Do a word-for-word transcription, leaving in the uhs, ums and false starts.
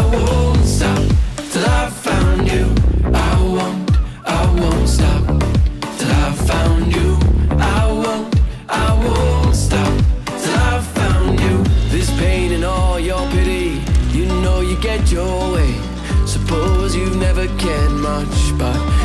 won't stop till I found you. I won't, I won't stop till I found you. I won't, I won't stop till I found you. This pain and all your pity, you know you get your way. Suppose you've never cared much, but